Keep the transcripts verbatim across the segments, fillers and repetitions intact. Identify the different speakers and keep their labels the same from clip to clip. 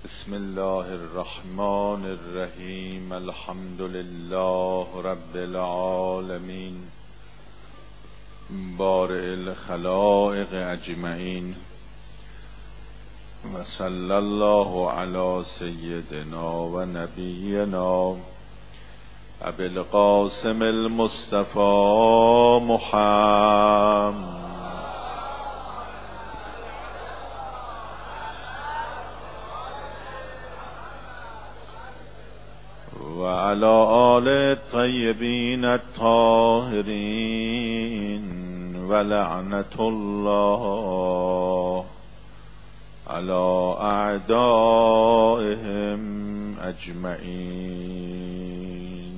Speaker 1: بسم الله الرحمن الرحیم. الحمد لله رب العالمین بارئ الخلائق اجمعین و صلی الله علی سیدنا و نبینا ابی القاسم المصطفى محمد و علی آل الطیبین الطاهرین و لعنة الله علی اعدائهم اجمعین.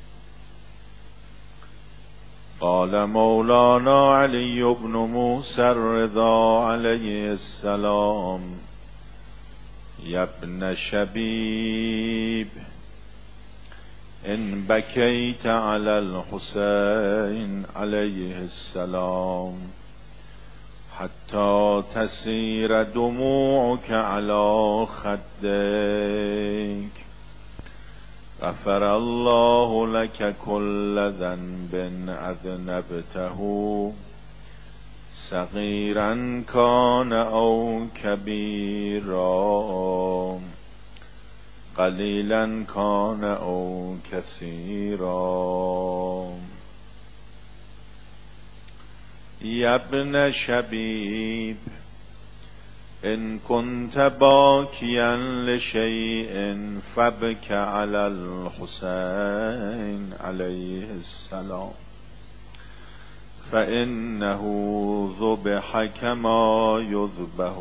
Speaker 1: قال مولانا علی بن موسی الرضا علیه السلام: یا ابن شبیب ان بکیت علی الحسین علیه السلام حتی تسیر دموعک علی خدیک غفر الله لك كل ذنب اذنبته صغیرا کان او کبیرا قلیلا کان او کثیرا. یا ابن شبیب ان کنت باکیا لشیء فبک علی الحسین علیه السلام فانه ذبح کما یذبح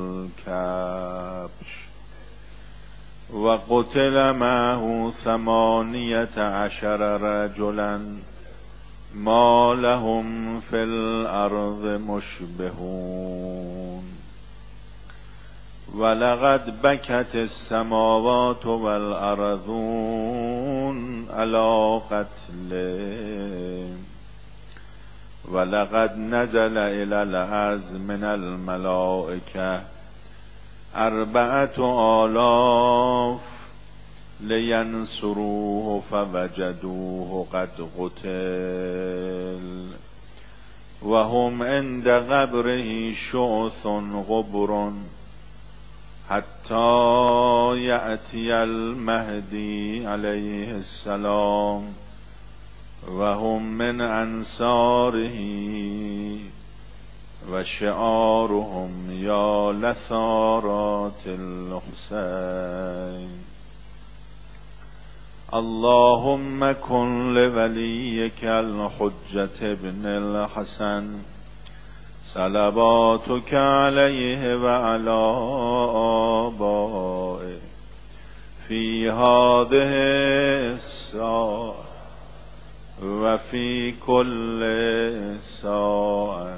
Speaker 1: الکبش و قتل معه ثمانیة عشر رجلا ما لهم فی الارض مشبهون ولقد بکت السماوات والارضون علی قتله ولقد نزل الی الارض من الملائکه اربعة آلاف لینصروه فوجدوه قد قتل و هم عند قبره شعث غبر حتی یأتی المهدی علیه السلام و هم من انصاره و شعارهم یا لثارات الحسین. اللهم کن لولیک الحجة ابن الحسن صلواتک علیه و علی آبائه فی هذه الساعة و فی کل ساعة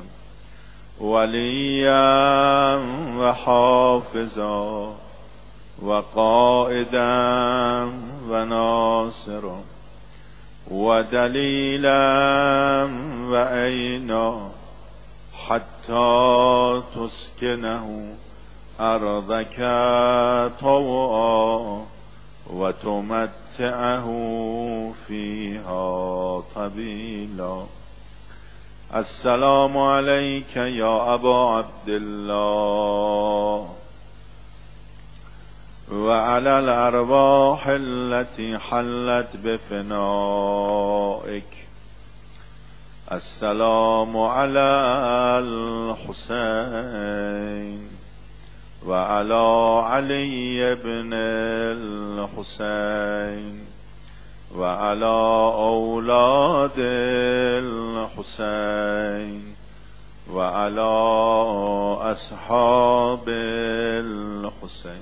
Speaker 1: ولیا و حافظا و قائدا و ناصرا و دلیلا و عینا حتی تسکنه ارضک طوعا و تمتعه فیها طویلا. السلام علیک یا ابا عبدالله و علی الارواح التي حلت بفنائک. السلام علی الحسین و علی علی ابن الحسین و علی اولاد الحسین و علی اصحاب الحسین.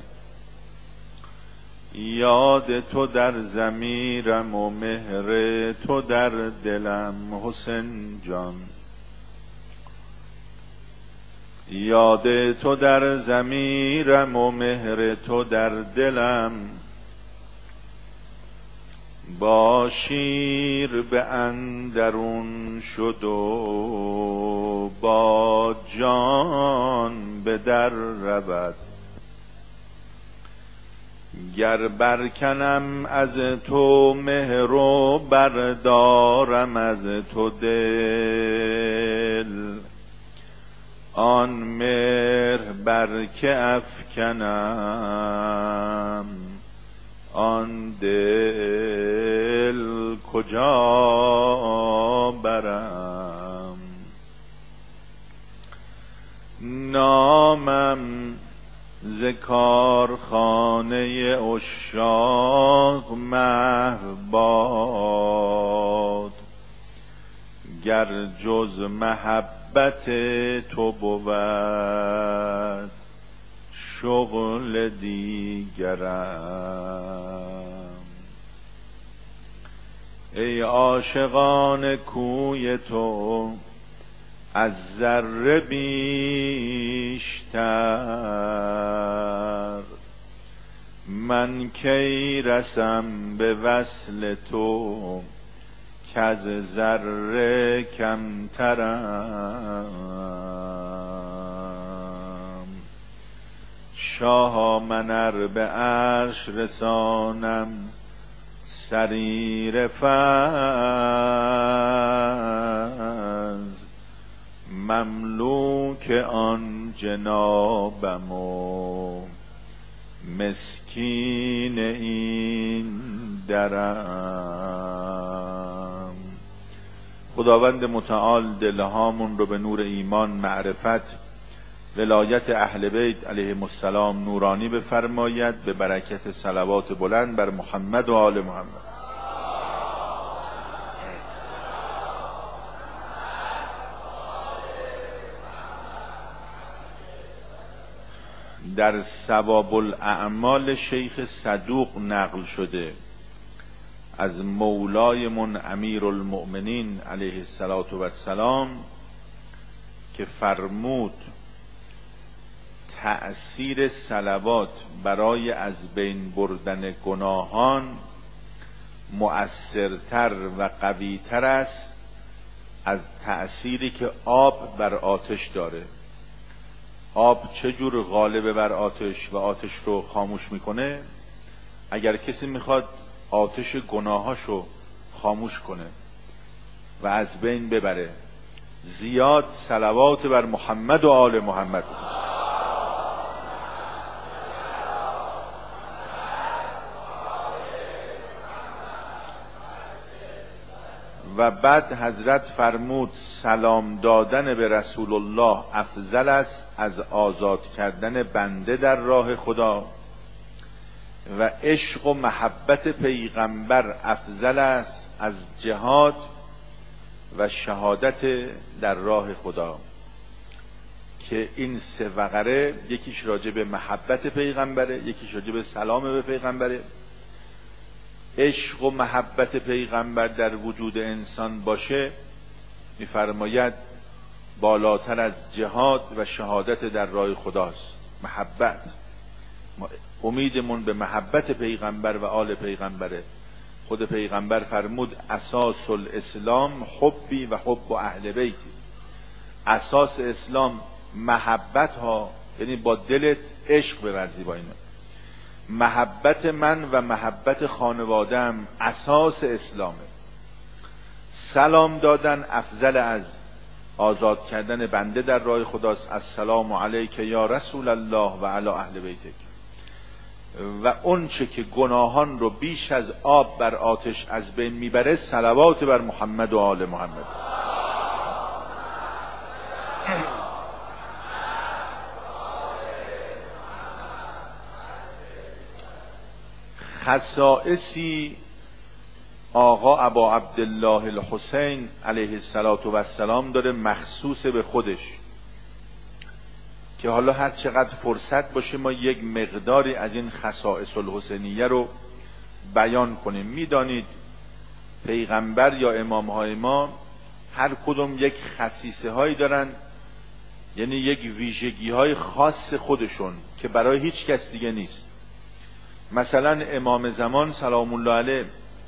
Speaker 1: یاد تو در ضمیرم و مهر تو در دلم حسین جان. یاد تو در ضمیرم و مهر تو در دلم با شیر به اندرون شد و با جان به در رود. گر برکنم از تو مهر و بردارم از تو دل، آن مهر بر که افکنم آن دل کجا برم. نامم ز کارخانه عشاق محو باد، گر جز محبت تو بود شغل دیگرم. ای عاشقان کوی تو از ذره بیشتر، من کی رسم به وصل تو کز ذره کمترم. شاها من ار به عرش رسانم سریر فیض، مملوک آن جنابم و مسکین این درم. خداوند متعال دلهامون رو به نور ایمان، معرفت، ولایت اهل بیت علیهم السلام نورانی بفرماید، به برکت صلوات بلند بر محمد و آل محمد. در ثواب الاعمال شیخ صدوق نقل شده از مولایمون امیر المؤمنین علیه السلام که فرمود تأثیر صلوات برای از بین بردن گناهان مؤثرتر و قویتر است از تأثیری که آب بر آتش داره. آب چجور غالب بر آتش و آتش رو خاموش میکنه؟ اگر کسی میخواد آتش گناهاشو خاموش کنه و از بین ببره، زیاد صلوات بر محمد و آل محمد. و بعد حضرت فرمود سلام دادن به رسول الله افضل است از آزاد کردن بنده در راه خدا، و عشق و محبت پیغمبر افضل است از جهاد و شهادت در راه خدا. که این سه وقره یکیش راجع به محبت پیغمبره، یکیش راجع به سلام به پیغمبره. عشق و محبت پیغمبر در وجود انسان باشه، میفرماید بالاتر از جهاد و شهادت در راه خداست. محبت، امیدمون به محبت پیغمبر و آل پیغمبره. خود پیغمبر فرمود اساس الاسلام حبی و حب اهل بیتی. اساس اسلام محبت ها، یعنی با دلت عشق بورزی با اینا. محبت من و محبت خانوادم اساس اسلامه. سلام دادن افضل از آزاد کردن بنده در راه خداست. السلام علیک یا رسول الله و علی اهل بیتک. و اون چه که گناهان رو بیش از آب بر آتش از بین میبره، صلوات بر محمد و آل محمد. خصائصی آقا ابا عبدالله الحسین علیه السلام داره مخصوص به خودش، که حالا هر چقدر فرصت باشه ما یک مقداری از این خصائص الحسینیه رو بیان کنیم. میدانید پیغمبر یا امامهای ما هر کدوم یک خصیصه هایی دارن، یعنی یک ویژگی های خاص خودشون که برای هیچ کس دیگه نیست. مثلا امام زمان سلام الله علیه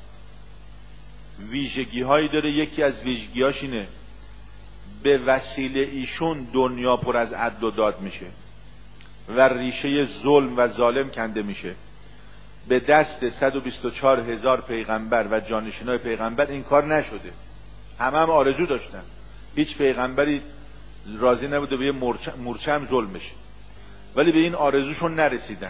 Speaker 1: ویژگی هایی داره. یکی از ویژگی هاش اینه به وسیله ایشون دنیا پر از عدل و داد میشه و ریشه ظلم و ظالم کنده میشه. به دست صد و بیست و چهار هزار پیغمبر و جانشینای پیغمبر این کار نشده. همه هم آرزو داشتن، هیچ پیغمبری راضی نبوده به یه مورچه هم ظلم بشه، ولی به این آرزوشون نرسیدن.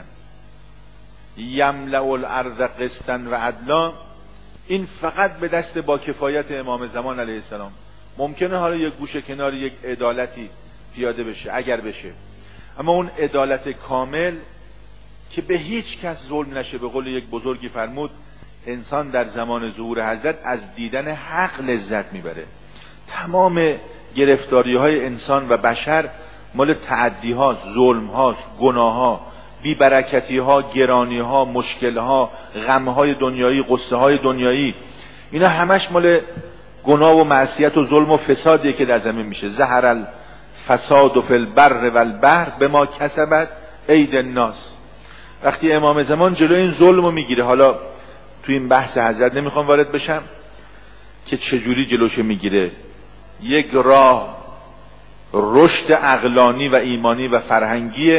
Speaker 1: یملأ الارض قسطا و عدلا، این فقط به دست با کفایت امام زمان علیه السلام. ممکنه حالا یک گوشه کنار یک عدالتی پیاده بشه اگر بشه، اما اون عدالت کامل که به هیچ کس ظلم نشه. به قول یک بزرگی فرمود انسان در زمان ظهور حضرت از دیدن حق لذت میبره. تمام گرفتاری های انسان و بشر مال تعدی ها، ظلم ها، گناه ها، بی‌برکتی ها، گرانی ها، مشکل ها، غم های دنیایی، غصه های دنیایی، اینا همش مال گناه و معصیت و ظلم و فسادیه که در زمین میشه. ظهر الفساد فی البر و البحر بما کسبت اید الناس. وقتی امام زمان جلو این ظلمو میگیره، حالا تو این بحث حضرت نمیخوام وارد بشم که چجوری جلوشو میگیره، یک راه رشد عقلانی و ایمانی و فرهنگی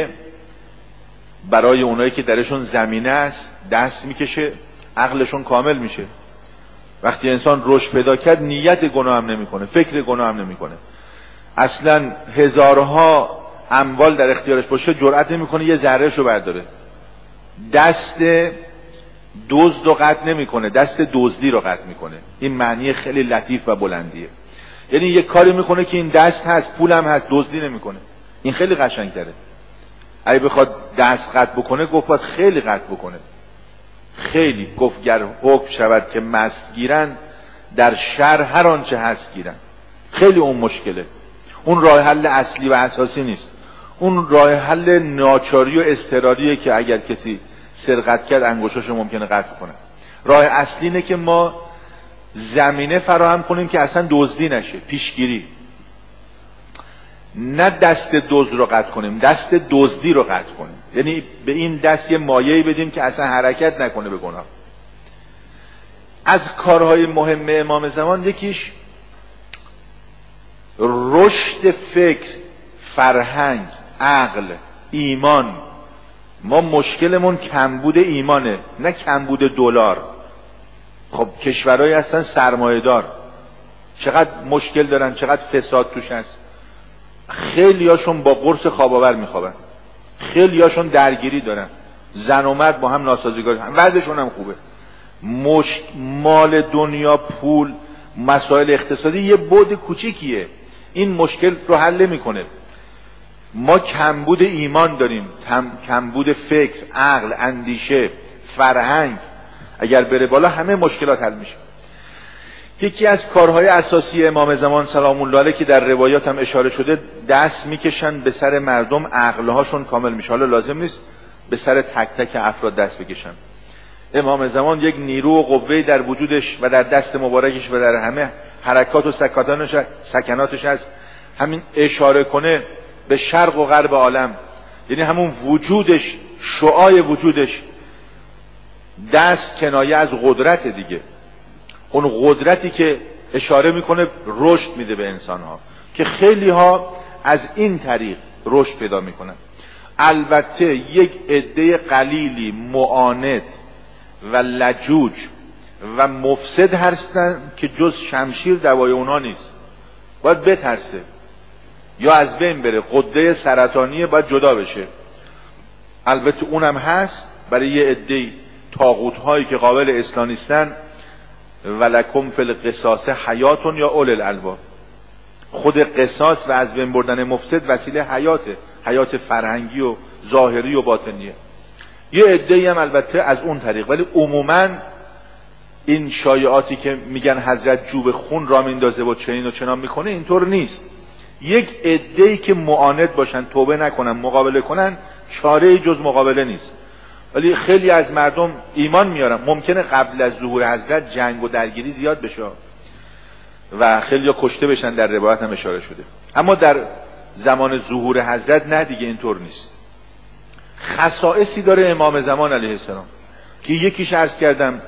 Speaker 1: برای اونایی که درشون زمینه است دست میکشه، عقلشون کامل میشه. وقتی انسان رشد پیدا کرد نیت گناه هم نمیکنه، فکر گناه هم نمیکنه، اصلا هزارها اموال در اختیارش باشه جرئت نمیکنه یه ذرهشو برداره. دست دزد رو قطع نمیکنه، دست دزدی رو قطع میکنه. این معنی خیلی لطیف و بلندیه. یعنی یه کاری میکنه که این دست هست، پولم هست، دزدی نمیکنه. این خیلی قشنگتره. اگه بخواد دست قطع بکنه گفت باید خیلی قطع بکنه. خیلی گفت گر حکم شود که مست گیرن، در شر هر آنچه هست گیرن. خیلی اون مشکله. اون راه حل اصلی و اساسی نیست. اون راه حل ناچاری و اضطراریه که اگر کسی سرقت کرد انگشتاشو ممکنه قطع کنه. راه اصلی اینه که ما زمینه فراهم کنیم که اصلا دزدی نشه، پیشگیری. نه دست دزد رو قطع کنیم، دست دزدی رو قطع کنیم. یعنی به این دست یه مایه‌ای بدیم که اصلا حرکت نکنه به گناه. از کارهای مهم امام زمان یکیش رشد فکر، فرهنگ، عقل، ایمان. ما مشکلمون کمبود ایمانه، نه کمبود دلار. خب کشورهایی هستن سرمایه‌دار، چقدر مشکل دارن، چقدر فساد توش هست. خیلی هاشون با قرص خواباور میخوابن، خیلی هاشون درگیری دارن، زن و مرد با هم ناسازگاری، وضعشون هم خوبه. مش... مال دنیا، پول، مسائل اقتصادی یه بعد کوچیکیه، این مشکل رو حل میکنه. ما کمبود ایمان داریم، کمبود فکر، عقل، اندیشه، فرهنگ. اگر بره بالا همه مشکلات حل میشه. یکی از کارهای اساسی امام زمان سلام الله علیه که در روایات هم اشاره شده، دست میکشن به سر مردم عقلهاشون کامل میشه. حالا لازم نیست به سر تک تک افراد دست بکشن. امام زمان یک نیرو و قوه‌ای در وجودش و در دست مبارکش و در همه حرکات و سکاناتش سکناتش هست. همین اشاره کنه به شرق و غرب عالم، یعنی همون وجودش، شعاع وجودش. دست کنایه از قدرت دیگه، اون قدرتی که اشاره میکنه رشد میده به انسانها، که خیلی ها از این طریق رشد پیدا میکنن. البته یک عده قلیلی معاند و لجوج و مفسد هستن که جز شمشیر دوای اونا نیست، باید بترسه یا از بین بره. غده سرطانیه باید جدا بشه. البته اونم هست برای یه عده طاغوت هایی که قابل اصلاح نیستن. ولکم فی القصاص حیات یا اول الالباب. خود قصاص و از بین بردن مفسد وسیله حیاته، حیات فرهنگی و ظاهری و باطنیه. یه عده‌ای هم البته از اون طریق، ولی عموما این شایعاتی که میگن حضرت جوب خون را میندازه و چنین و چنان میکنه، اینطور نیست. یک عده‌ای که معاند باشن، توبه نکنن، مقابله کنن، چاره‌ای جز مقابله نیست. ولی خیلی از مردم ایمان میارن. ممکنه قبل از ظهور حضرت جنگ و درگیری زیاد بشه و خیلی ها کشته بشن، در روایت هم اشاره شده. اما در زمان ظهور حضرت نه دیگه، اینطور نیست. خصائصی داره امام زمان علیه السلام که یکیش عرض کردم،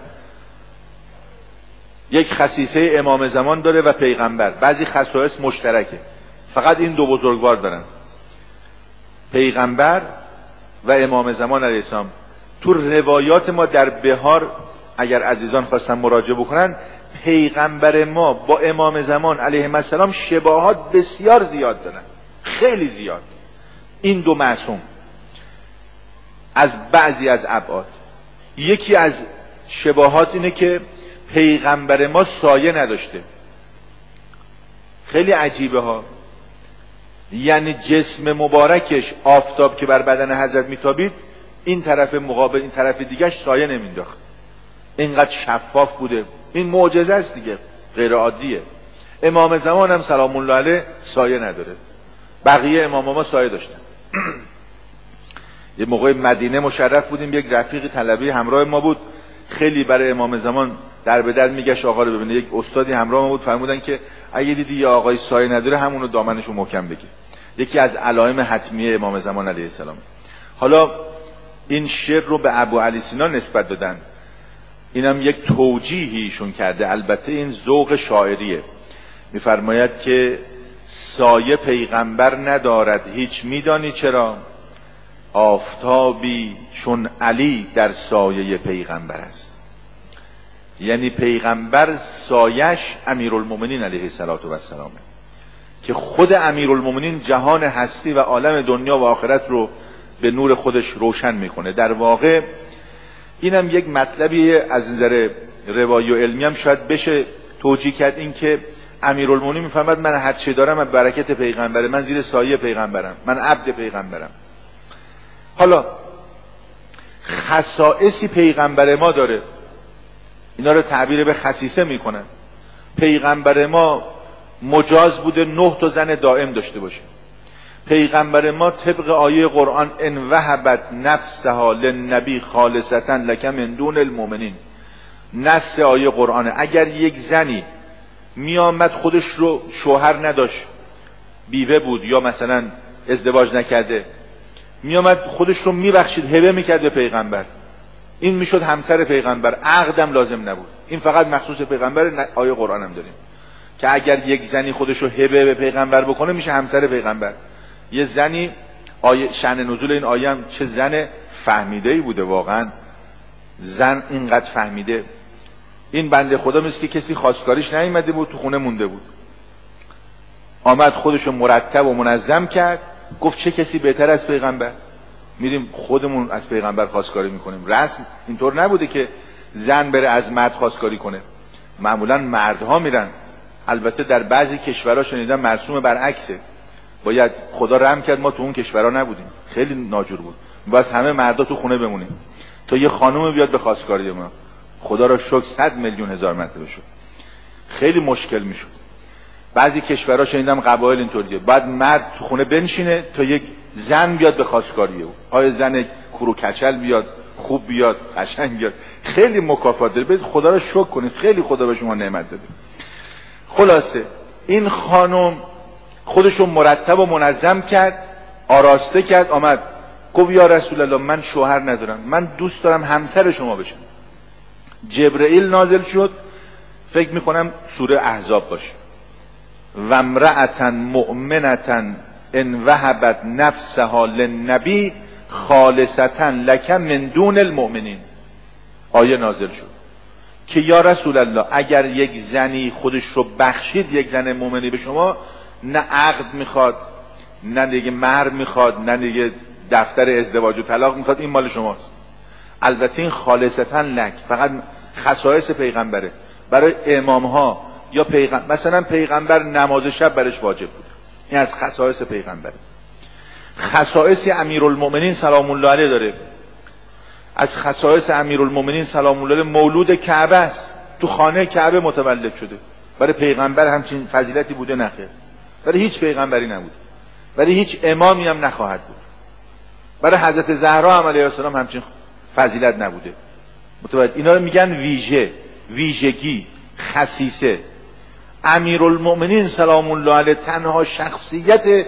Speaker 1: یک خصیصه امام زمان داره و پیغمبر. بعضی خصائص مشترکه، فقط این دو بزرگوار دارن، پیغمبر و امام زمان علیه السلام. تو روایات ما در بهار اگر عزیزان خواستن مراجعه بکنن، پیغمبر ما با امام زمان علیه السلام شباهات بسیار زیاد دارن، خیلی زیاد. این دو معصوم از بعضی از ابعاد، یکی از شباهات اینه که پیغمبر ما سایه نداشته. خیلی عجیبه ها، یعنی جسم مبارکش آفتاب که بر بدن حضرت میتابید، این طرف مقابل این طرف دیگه سایه نمینداخت، اینقدر شفاف بوده. این معجزه است دیگه، غیر عادیه. امام زمان هم سلام الله علیه سایه نداره، بقیه امام ما سایه داشتن. یه موقع مدینه مشرف بودیم، یک رفیق طلبی همراه ما بود، خیلی برای امام زمان در به در میگشت آقا رو ببینه. یک استادی همراه ما بود، فرمودن که اگه دیدی یه آقای سایه نداره همونو دامنشو محکم بگیر. یکی از علائم حتمیه امام زمان علیه السلام. حالا این شعر رو به ابو علی سینا نسبت دادن، اینم یک توجیهیشون کرده. البته این ذوق شاعریه. میفرماید که سایه پیغمبر ندارد هیچ، میدانی چرا؟ آفتابی چون علی در سایه پیغمبر است. یعنی پیغمبر سایش امیرالمومنین علیه السلام، که خود امیرالمومنین جهان هستی و عالم دنیا و آخرت رو به نور خودش روشن میکنه. در واقع اینم یک مطلبی از نظر روایی و علمی هم شاید بشه توجیه کرد، این که امیرالمومنین میفهمد من هر چه دارم از برکت پیغمبره، من زیر سایه پیغمبرم، من عبد پیغمبرم. حالا خصائصی پیغمبر ما داره، اینا رو تعبیر به خصیصه میکنن. پیغمبر ما مجاز بوده نه تا زن دائم داشته باشه. پیغمبر ما طبق آیه قرآن ان وهبت نفسها للنبی خالصتا لک من دون المؤمنین، نص آیه قرآنه. اگر یک زنی میامد خودش رو شوهر نداشت، بیوه بود یا مثلا ازدواج نکرده، میامد خودش رو میبخشید، هبه میکرد به پیغمبر، این میشد همسر پیغمبر، عقدم لازم نبود. این فقط مخصوص پیغمبر، آیه قرآن هم داریم که اگر یک زنی خودش رو هبه به پیغمبر بکنه میشه همسر پیغمبر. یه زنی، آیه شأن نزول این آیه هم چه زن فهمیده‌ای بوده، واقعا زن اینقدر فهمیده. این بنده خدا مثل که کسی خواستگاریش نیامده بود، تو خونه مونده بود، آمد خودش رو مرتب و منظم کرد، گفت چه کسی بهتر از پیغمبر، میریم خودمون از پیغمبر خواستگاری میکنیم. رسم اینطور نبوده که زن بره از مرد خواستگاری کنه، معمولا مردها میرن. البته در بعضی کشورها شنیدم مرسوم برعکسه، باید خدا رحم کرد ما تو اون کشورها نبودیم، خیلی ناجور بود، بس همه مردا تو خونه بمونیم تا یه خانوم بیاد به خواستگاری ما. خدا را شکر صد میلیون هزار مرتبه شد، خیلی مشکل میشد. بعضی کشورها شنیدم قبایل اینطوریه، بعد مرد تو خونه بنشینه تا یک زن بیاد به خواستگاری او، آیا زن کورو کچل بیاد، خوب بیاد، قشنگ بیاد، خیلی مکافات داره. برید خدا را شکر کنید، خیلی خدا به شما نعمت داده. خلاصه این خانم خودشو مرتب و منظم کرد، آراسته کرد، آمد گفت یا رسول الله من شوهر ندارم، من دوست دارم همسر شما بشم. جبرئیل نازل شد، فکر میکنم سوره احزاب باشه، و امرأة مؤمنة ان وهبت نفسها للنبی خالصة لک من دون المؤمنین. آیه نازل شد که یا رسول الله اگر یک زنی خودش رو بخشید، یک زن مؤمنی به شما، نه عقد میخواد، نه دیگه مهر میخواد، نه دیگه دفتر ازدواج و طلاق میخواد، این مال شماست. البته این خالصتا لک، فقط خصایص پیغمبره. برای امام ها یا پیغمبر، مثلا پیغمبر نماز شب برش واجب بود، این از خصایص پیغمبره. خصایص امیرالمؤمنین سلام الله علیه داره. از خصایص امیرالمؤمنین سلام الله علیه مولود کعبه است، تو خانه کعبه متولد شده. برای پیغمبر همچین فضیلتی بوده؟ نخیر، برای هیچ پیغمبری نبود، برای هیچ امامی هم نخواهد بود. برای حضرت زهرا هم علیه السلام همچین فضیلت نبوده. متولد، اینا رو میگن ویژه، ویژگی، خصیصه. امیرالمؤمنین سلام الله علیه تنها شخصیت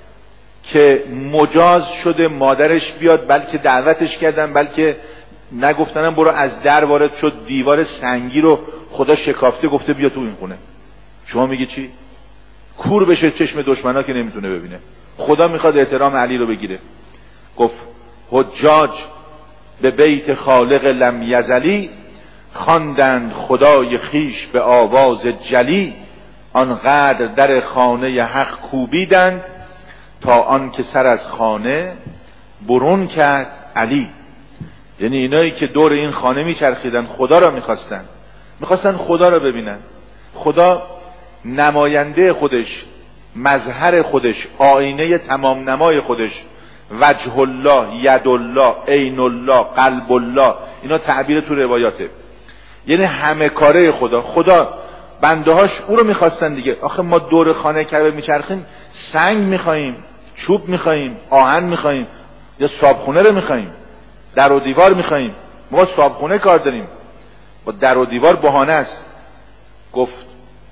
Speaker 1: که مجاز شده مادرش بیاد، بلکه دعوتش کردن، بلکه نگفتنم برو از در وارد شد، دیوار سنگی رو خدا شکافته گفته بیا تو این خونه. شما میگی چی؟ کور بشه چشم دشمنا که نمیتونه ببینه. خدا میخواد احترام علی رو بگیره. گفت حجاج به بیت خالق لم یزلی، خواندند خدای خیش به آواز جلی. آنقدر در خانه حق کوبیدند، تا آن که سر از خانه برون کرد علی. یعنی اینایی که دور این خانه میچرخیدن خدا را میخواستن، میخواستن خدا را ببینن. خدا نماینده خودش، مظهر خودش، آینه تمام نمای خودش، وجه الله، ید الله، عین الله، قلب الله، اینا تعبیر تو روایاته. یعنی همه کاره خدا. خدا بنده هاش او رو میخواستن دیگه. آخه ما دور خانه کعبه میچرخیم، سنگ میخواییم، چوب میخواییم، آهن میخواییم، یا صابخونه رو میخواییم، در و دیوار میخواییم. ما صابخونه کار داریم، با در و دیوار بهانه است. گفت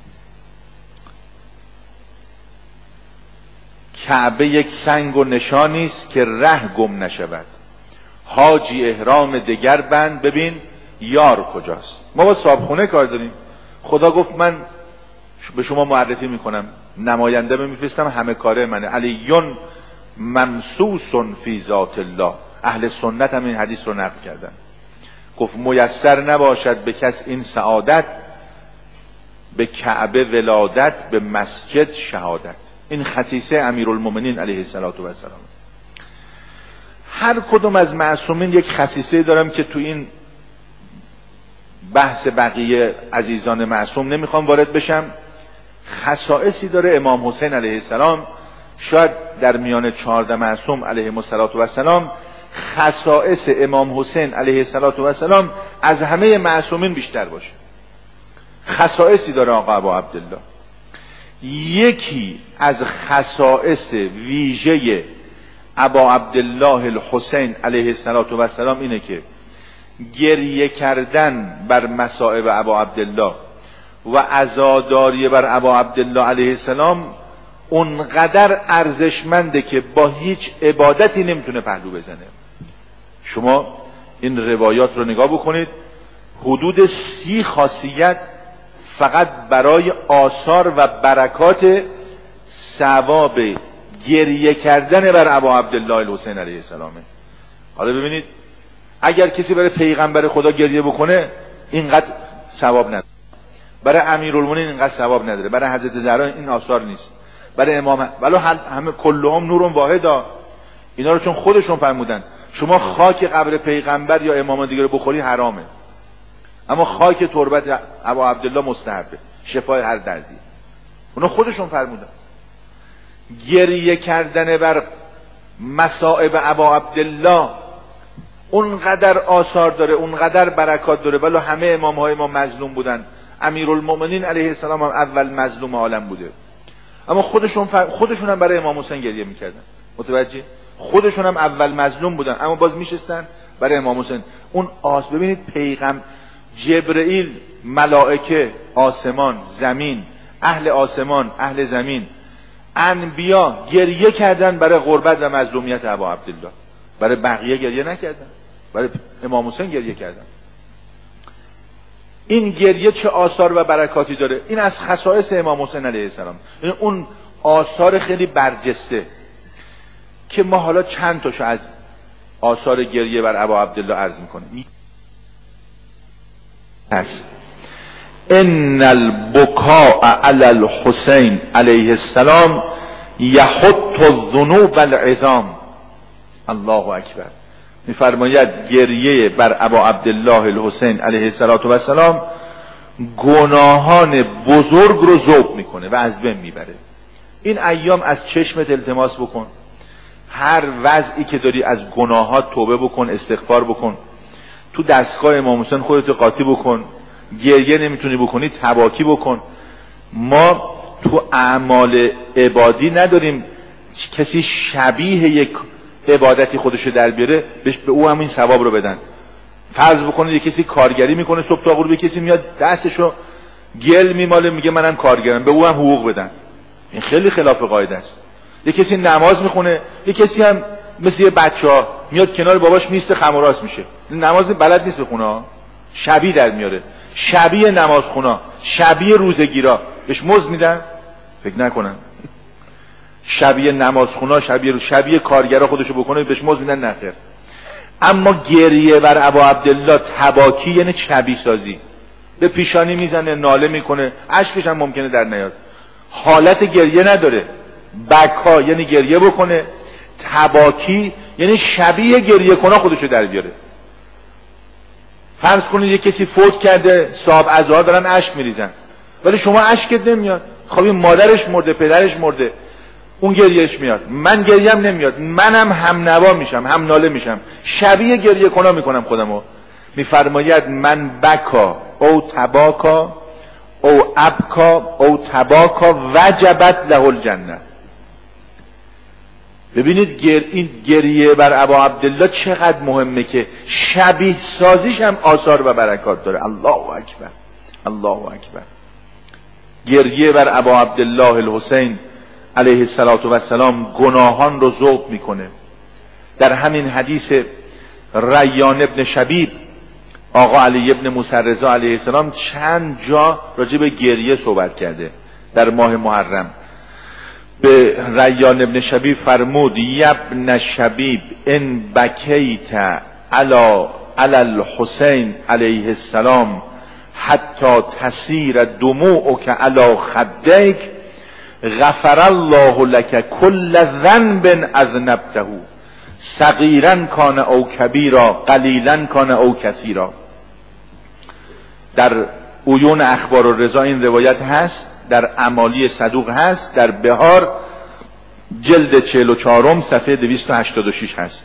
Speaker 1: کعبه یک سنگ و نشانی است که ره گم نشود. حاجی احرام دگر بند، ببین یار کجاست. ما با صابخونه کار داریم. خدا گفت من به شما معرفی میکنم، نماینده میفرستم، همه کاره منه. علیون ممسوسون فی ذات الله. اهل سنت هم این حدیث رو نقل کردن. گفت میسر نباشد به کس این سعادت، به کعبه ولادت، به مسجد شهادت. این خصیصه امیرالمومنین علیه الصلاة و السلام. هر کدوم از معصومین یک خصیصه دارم که تو این بحث بقیه عزیزان معصوم نمیخوام وارد بشم. خصائصی داره امام حسین علیه السلام، شاید در میان چهارده معصوم علیهم السلام خصائص امام حسین علیه السلام از همه معصومین بیشتر باشه. خصائصی داره آقا ابا عبدالله. یکی از خصائص ویژه ابا عبدالله الحسین علیه السلام اینه که گریه کردن بر مصائب ابا عبدالله و عزاداری بر ابا عبدالله علیه السلام اونقدر ارزشمنده که با هیچ عبادتی نمیتونه پهلو بزنه. شما این روایات رو نگاه بکنید، حدود سی خاصیت فقط برای آثار و برکات ثواب گریه کردن بر ابا عبدالله الحسین علیه السلامه. حالا ببینید اگر کسی برای پیغمبر خدا گریه بکنه اینقدر ثواب نداره، برای امیرالمومنین اینقدر ثواب نداره، برای حضرت زهرا این آثار نیست، برای امام ولو همه کلهم نورون واحدا. اینا رو چون خودشون فرمودن شما خاک قبر پیغمبر یا امام دیگه رو بخوری حرامه، اما خاک تربت ابا عبدالله مستحبه، شفای هر دردی. اونا خودشون فرمودن. گریه کردن بر مصائب ابا عبدالله اونقدر آثار داره، اونقدر برکات داره. ولو همه امام های ما مظلوم بودن، امیرالمومنین علیه السلام هم اول مظلوم عالم بوده، اما خودشون فر... خودشون هم برای امام حسین گریه میکردن. متوجه؟ خودشون هم اول مظلوم بودن اما باز میشستن برای امام حسین. اون آس ببینید، پیغمبر جبرئیل، ملائکه، آسمان، زمین، اهل آسمان، اهل زمین، انبیا گریه کردن برای غربت و مظلومیت ابا عبدالله. برای بقیه گریه نکردن، برای امام حسین گریه کردن. این گریه چه آثار و برکاتی داره. این از خصائص امام حسین علیه السلام. این اون آثار خیلی برجسته که ما حالا چند تاشو از آثار گریه بر ابا عبدالله عرض میکنیم. هست ان البکاء علی الحسین علیه السلام یحط الذنوب العظام. الله اکبر. میفرماید گریه بر ابا عبدالله الحسین علیه السلام گناهان بزرگ رو ذوب میکنه و از بین میبره. این ایام از چشمت التماس بکن، هر وضعی که داری از گناهات توبه بکن، استغفار بکن، تو دستگاه امام حسین خودت قاطی بکن. گریه نمیتونی بکنی تباکی بکن. ما تو اعمال عبادی نداریم کسی شبیه یک عبادتی خودشو در بیاره بهش به او هم این ثواب رو بدن. فرض بکنید یک کسی کارگری میکنه صبح تا غروب، کسی میاد دستشو گل میماله میگه منم کارگرم، به او هم حقوق بدن. این خیلی خلاف قاعده است. یک کسی نماز میخونه، یک کسی هم مثل یه بچه‌ها میاد کنار باباش میسته خم و راست میشه، نماز بلد نیست بخونه، شبیه در میاره، شبیه نماز خونا، شبیه روزگیرا. بهش مزد میدن؟ فکر نکنم. شبیه نماز خونا، شبیه شبیه کارگرا خودشو بکنه بهش مزد میدن؟ نه خیر. اما گریه بر ابا عبدالله تباکی یعنی شبیه سازی، به پیشانی میزنه، ناله میکنه، اشکش هم ممکنه در نیاد، حالت گریه نداره. بکا یعنی گریه بکنه، تباکی یعنی شبیه گریه کنه خودشو در بیاره. فرض کنید یه کسی فوت کرده، صاحب عزاها دارن اشک میریزن، ولی شما اشکت نمیاد. خب این مادرش مرده، پدرش مرده، اون گریهش میاد، من گریم نمیاد، منم هم نوا میشم، هم ناله میشم، شبیه گریه کنا میکنم خودمو. میفرماید من بکا او تباکا او ابکا او تباکا وجبت له الجنه. ببینید گر این گریه بر ابا عبدالله چقدر مهمه که شبیه سازیش هم آثار و برکات داره. الله اکبر، الله اکبر. گریه بر ابا عبدالله الحسین علیه السلام گناهان رو ذوب میکنه. در همین حدیث ریان ابن شبیب آقا علی ابن موسی رضا علیه السلام چند جا راجع به گریه صحبت کرده. در ماه محرم به ریان ابن شبیب فرمود یبن شبیب ان بکیت علی علی الحسین علیه السلام حتی تسیر دموعک علی خدیک غفر الله لك كل ذنب اذنبته صغیرا کان او کبیرا قلیلا کان او کثیرا. در عیون اخبار الرضا این روایت هست، در امالی صدوق هست، در بهار جلد چهل و چهار صفحه دویست و هشتاد و شش هست.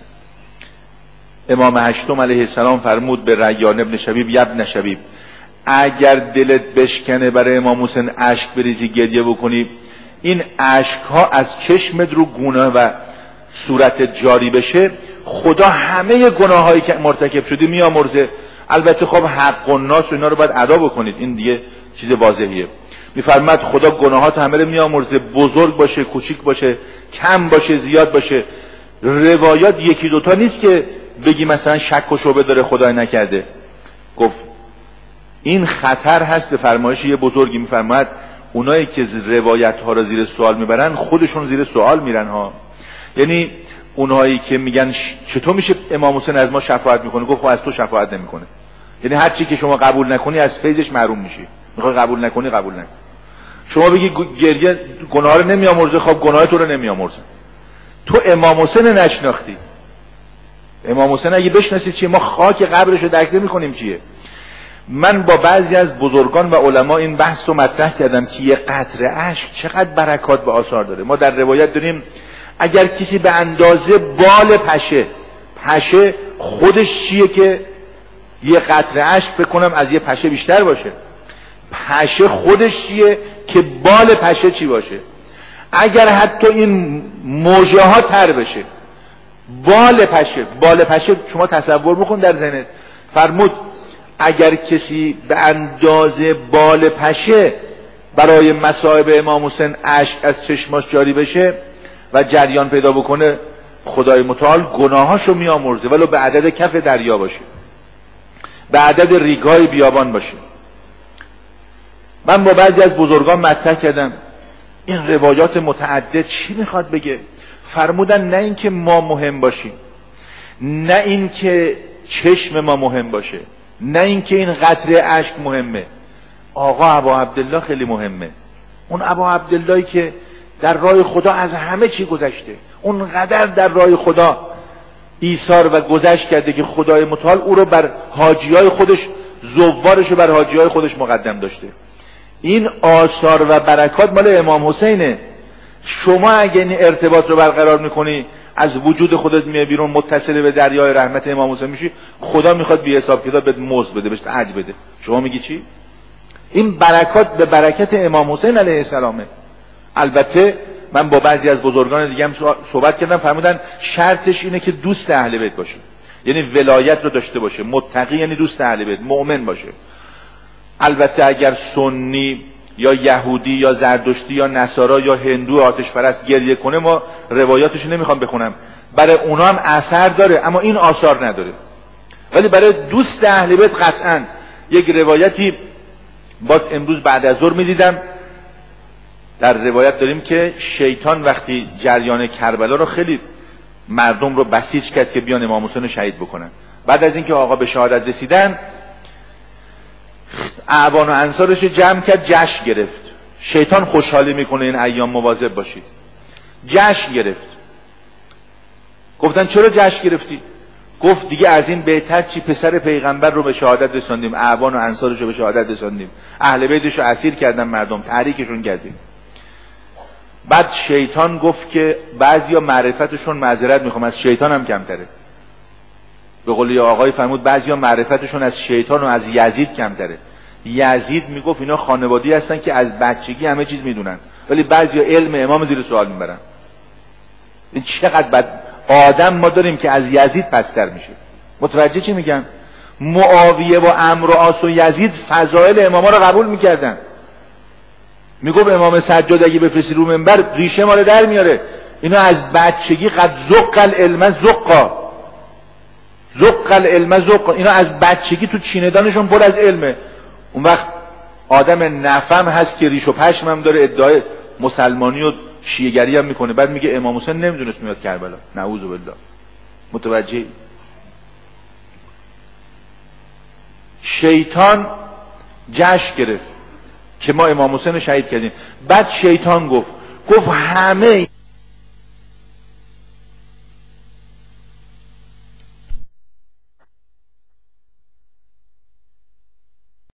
Speaker 1: امام هشتم علیه السلام فرمود به ریان ابن شبیب یبن شبیب اگر دلت بشکنه برای امام حسین اشک بریزی، گریه بکنی، این اشک ها از چشمت رو گونه و صورتت جاری بشه، خدا همه گناه هایی که مرتکب شدی میامرزه. البته خب حق الناس و اینا رو باید ادا بکنید، این دیگه چیز واضحیه. میفرماد خدا گناهات همه رو میامرزه، بزرگ باشه، کوچیک باشه، کم باشه، زیاد باشه. روایات یکی دوتا نیست که بگی مثلا شک و شبهه داره خدای نکرده. گفت این خطر هست به فرمایش یه بزرگی. میفرماد اونایی که روایت ها رو زیر سوال میبرن خودشون زیر سوال میرن ها. یعنی اونایی که میگن چطور میشه امام حسین از ما شفاعت میکنه، گفت خب از تو شفاعت نمیکنه. یعنی هر چی که شما قبول نکنی از فیضش محروم میشی. میخوای قبول نکنی قبول نکن. شما بگی گریه گناه رو نمیامرزه، خب گناه تو رو نمیامرزه. تو امام حسین نشناختی. امام حسین اگه بشناسی چیه، ما خاک قبرش رو درک نمیکنیم چیه. من با بعضی از بزرگان و علما این بحث رو مطرح کردم که یه قطره اشک چقدر برکات و آثار داره. ما در روایت داریم اگر کسی به اندازه بال پشه، پشه خودش چیه که یه قطره اشک بکنم از یه پشه بیشتر باشه، پشه خودش چیه که بال پشه چی باشه. اگر حتی این موجه ها تر بشه، بال پشه، بال پشه شما تصور بکن در ذهنت. فرمود اگر کسی به اندازه بال پشه برای مصائب امام حسین اشک از چشماش جاری بشه و جریان پیدا بکنه، خدای متعال گناهاشو میامرزه، ولو به عدد کف دریا باشه، به عدد ریگای بیابان باشه. من با بعضی از بزرگان مطرح کردم این روایات متعدد چی میخواد بگه. فرمودن نه اینکه ما مهم باشیم، نه اینکه چشم ما مهم باشه، نه اینکه این قطره اشک مهمه، آقا ابا عبدالله خیلی مهمه. اون ابا عبداللهی که در راه خدا از همه چی گذشته، اون قدر در راه خدا ایثار و گذشت کرده که خدای متعال او رو بر حاجیای خودش، زوارش رو بر حاجیای خودش مقدم داشته. این آثار و برکات مال امام حسینه. شما اگه این ارتباط رو برقرار میکنی، از وجود خودت میای بیرون، متصل به دریای رحمت امام حسین میشی، خدا میخواد بی حساب کتاب بهت مزد بده، بهت اجر بده. شما میگی چی؟ این برکات به برکت امام حسین علیه السلامه. البته من با بعضی از بزرگان دیگه هم صحبت کردم، فرمودن شرطش اینه که دوست اهل بیت باشه، یعنی ولایت رو داشته باشه، متقی یعنی دوست اهل بیت، مؤمن باشه. البته اگر سنی یا یهودی یا زردشتی یا نصارا یا هندو آتش پرست گریه کنه، ما روایاتش نمیخوام بخونم، برای اونا هم اثر داره اما این آثار نداره. ولی برای دوست اهل بیت قطعا. یک روایتی باز امروز بعد از ظهر میدیدم، در روایت داریم که شیطان وقتی جریان کربلا رو خیلی مردم رو بسیج کرد که بیان امام حسین رو شهید بکنن. بعد از اینکه آقا به شهادت رسیدن، اعوان و انصارش جمع کرد، جشن گرفت. شیطان خوشحالی میکنه این ایام، مواظب باشید. جشن گرفت. گفتن چرا جشن گرفتی؟ گفت دیگه از این بهتر چی، پسر پیغمبر رو به شهادت رساندیم، اعوان و انصارش رو به شهادت رساندیم، اهل بیتش رو اسیر کردن مردم، تحریکشون کردیم. بعد شیطان گفت که بعضیا معرفتشون، معذرت میخوام از شیطان هم کمتره. به قول آقای فرمود بعضیا معرفتشون از شیطان و از یزید کمتره. یزید میگفت اینا خانوادی هستن که از بچگی همه چیز میدونن، ولی بعضیا علم امام زیر سوال میبرن. این چقدر بد آدم ما داریم که از یزید پستر میشه. متوجه چی میگم؟ معاویه و عمرو و عاص و یزید فضائل اماما رو قبول میکردن. میگفت امام سجاد اگه بفرستی رو منبر ریشه مال در میاره. اینا از بچگی قد زق العلم زقا، زق العلم زقا، اینا از بچگی تو چیندانشون پر از علمه. اون وقت آدم نفهم هست که ریش و پشم هم داره، ادعای مسلمانی و شیعه‌گری هم میکنه، بعد میگه امام حسین نمیدونست میاد کربلا. نعوذ بالله. متوجه؟ شیطان جشن گرفت که ما امام حسین رو شهید کردیم. بعد شیطان گفت گفت همه